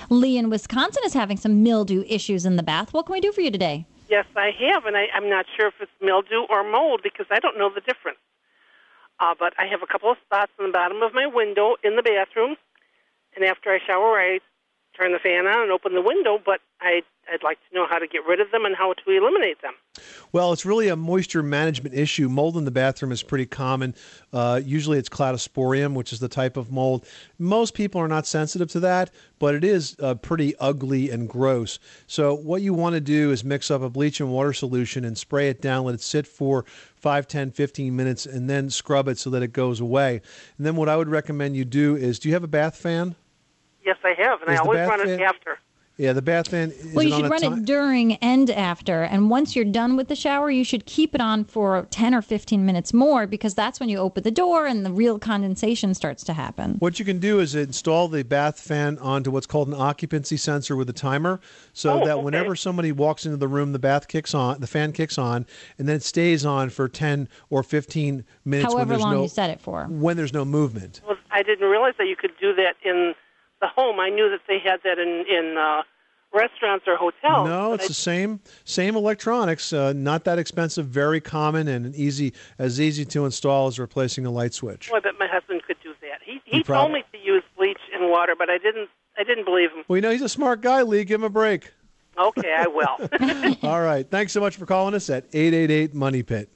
Lee in Wisconsin is having some mildew issues in the bath. What can we do for you today? Yes, I have, and I'm not sure if it's mildew or mold because I don't know the difference. But I have a couple of spots on the bottom of my window in the bathroom, and after I shower, I turn the fan on and open the window, but I'd like to know how to get rid of them and how to eliminate them. Well, it's really a moisture management issue. Mold in the bathroom is pretty common. Usually it's Cladosporium, which is the type of mold. Most people are not sensitive to that, but it is pretty ugly and gross. So what you want to do is mix up a bleach and water solution and spray it down, let it sit for 5, 10, 15 minutes, and then scrub it so that it goes away. And then what I would recommend you do is, do you have a bath fan? Yes, I have, and I always run it after. Yeah, the bath fan. Well, you should run it during and after. And once you're done with the shower, you should keep it on for 10 or 15 minutes more because that's when you open the door and the real condensation starts to happen. What you can do is install the bath fan onto what's called an occupancy sensor with a timer so that whenever somebody walks into the room, the fan kicks on, and then it stays on for 10 or 15 minutes. However long you set it for. When there's no movement. Well, I didn't realize that you could do that in the home. I knew that they had that in restaurants or hotels. No, it's the same electronics, not that expensive, very common, and as easy to install as replacing a light switch. Well, I bet my husband could do that. He told me to use bleach and water, but I didn't believe him. Well, he's a smart guy, Lee. Give him a break. Okay, I will. All right. Thanks so much for calling us at 888-MONEY-PIT.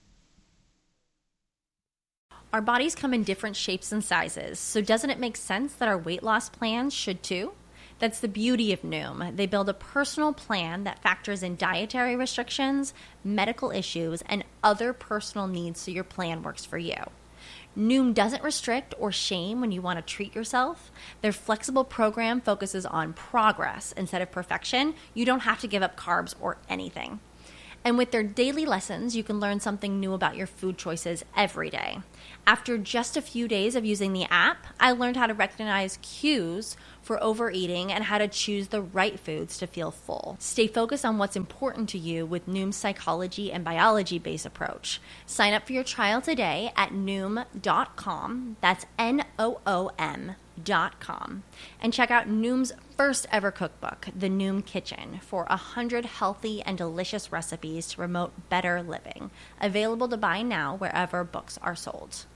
Our bodies come in different shapes and sizes, so doesn't it make sense that our weight loss plans should too? That's the beauty of Noom. They build a personal plan that factors in dietary restrictions, medical issues, and other personal needs so your plan works for you. Noom doesn't restrict or shame when you want to treat yourself. Their flexible program focuses on progress instead of perfection. You don't have to give up carbs or anything. And with their daily lessons, you can learn something new about your food choices every day. After just a few days of using the app, I learned how to recognize cues for overeating and how to choose the right foods to feel full. Stay focused on what's important to you with Noom's psychology and biology-based approach. Sign up for your trial today at Noom.com. That's Noom.com. And check out Noom's first ever cookbook, The Noom Kitchen, for 100 healthy and delicious recipes to promote better living. Available to buy now wherever books are sold.